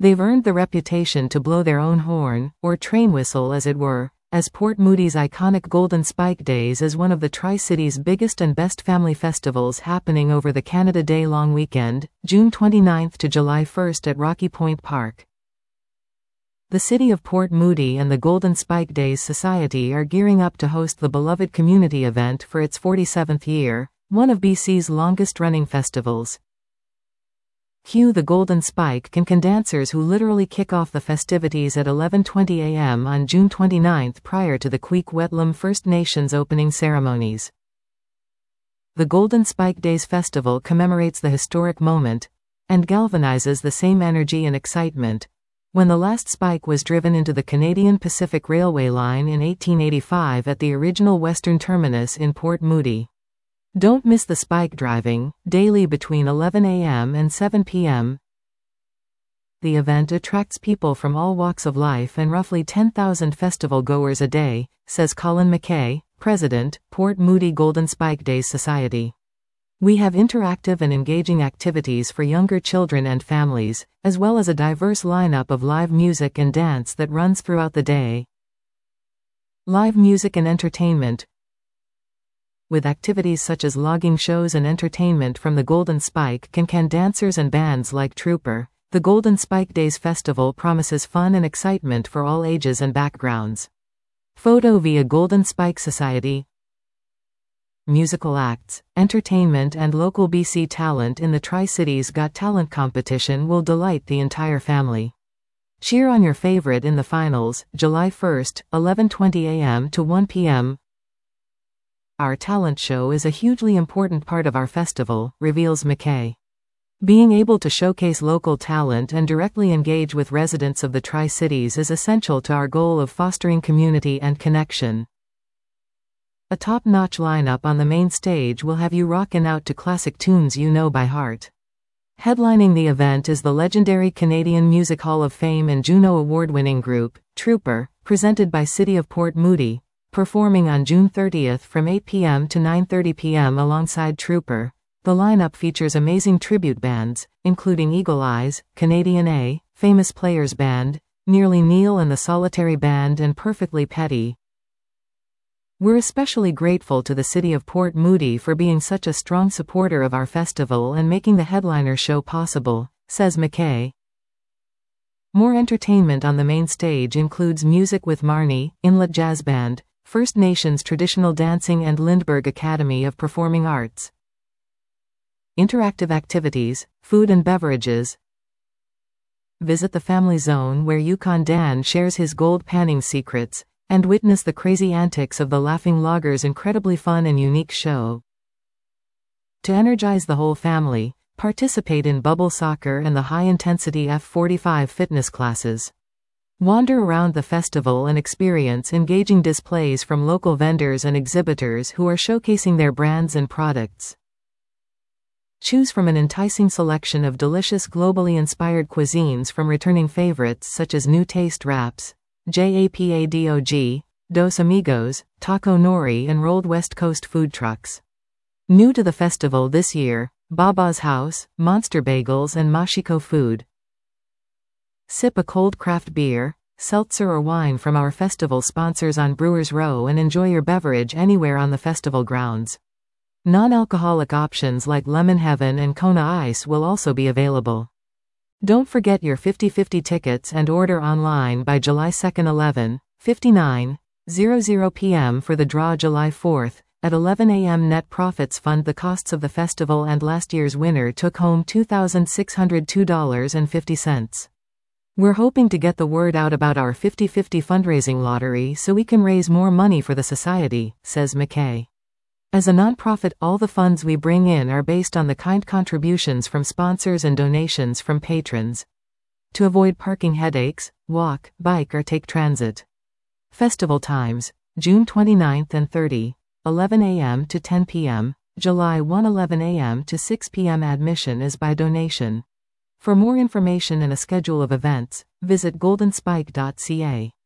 They've earned the reputation to blow their own horn, or train whistle as it were, as Port Moody's iconic Golden Spike Days is one of the Tri-Cities' biggest and best family festivals happening over the Canada Day long weekend, June 29th to July 1st at Rocky Point Park. The City of Port Moody and the Golden Spike Days Society are gearing up to host the beloved community event for its 47th year, one of BC's longest-running festivals. Cue the Golden Spike can dancers who literally kick off the festivities at 11:20 a.m. on June 29th prior to the Kwik-Wet'lem First Nations opening ceremonies. The Golden Spike Days Festival commemorates the historic moment and galvanizes the same energy and excitement when the last spike was driven into the Canadian Pacific Railway line in 1885 at the original western terminus in Port Moody. Don't miss the spike driving, daily between 11 a.m. and 7 p.m. The event attracts people from all walks of life and roughly 10,000 festival goers a day, says Colin McKay, President, Port Moody Golden Spike Days Society. We have interactive and engaging activities for younger children and families, as well as a diverse lineup of live music and dance that runs throughout the day. Live music and entertainment. With activities such as logging shows and entertainment from the Golden Spike can dancers and bands like Trooper, the Golden Spike Days Festival promises fun and excitement for all ages and backgrounds. Photo via Golden Spike Society. Musical acts, entertainment and local BC talent in the Tri-Cities Got Talent competition will delight the entire family. Cheer on your favorite in the finals, July 1st, 11:20 a.m. to 1 p.m. Our talent show is a hugely important part of our festival, reveals McKay. Being able to showcase local talent and directly engage with residents of the Tri-Cities is essential to our goal of fostering community and connection. A top-notch lineup on the main stage will have you rockin' out to classic tunes you know by heart. Headlining the event is the legendary Canadian Music Hall of Fame and Juno Award-winning group, Trooper, presented by City of Port Moody, performing on June 30th from 8 p.m. to 9:30 p.m. alongside Trooper. The lineup features amazing tribute bands, including Eagle Eyes, Canadian A, Famous Players Band, Nearly Neil and the Solitary Band and Perfectly Petty. We're especially grateful to the City of Port Moody for being such a strong supporter of our festival and making the headliner show possible, says McKay. More entertainment on the main stage includes music with Marnie, Inlet Jazz Band, First Nations Traditional Dancing and Lindbergh Academy of Performing Arts. Interactive activities, food and beverages. Visit the Family Zone where Yukon Dan shares his gold panning secrets, and witness the crazy antics of the Laughing Logger's incredibly fun and unique show. To energize the whole family, participate in bubble soccer and the high-intensity F45 fitness classes. Wander around the festival and experience engaging displays from local vendors and exhibitors who are showcasing their brands and products. Choose from an enticing selection of delicious globally inspired cuisines from returning favorites such as New Taste Wraps, JAPADOG, Dos Amigos, Taco Nori and rolled West Coast food trucks. New to the festival this year, Baba's House, Monster Bagels and Mashiko Food. Sip a cold craft beer, seltzer or wine from our festival sponsors on Brewers Row and enjoy your beverage anywhere on the festival grounds. Non-alcoholic options like Lemon Heaven and Kona Ice will also be available. Don't forget your 50/50 tickets and order online by July 2nd 11:59:00 p.m. for the draw July 4th. At 11 a.m. net profits fund the costs of the festival and last year's winner took home $2,602.50. We're hoping to get the word out about our 50/50 fundraising lottery so we can raise more money for the society, says McKay. As a nonprofit, all the funds we bring in are based on the kind contributions from sponsors and donations from patrons. To avoid parking headaches, walk, bike or take transit. Festival times, June 29th and 30, 11 a.m. to 10 p.m., July 1, 11 a.m. to 6 p.m. Admission is by donation. For more information and a schedule of events, visit goldenspike.ca.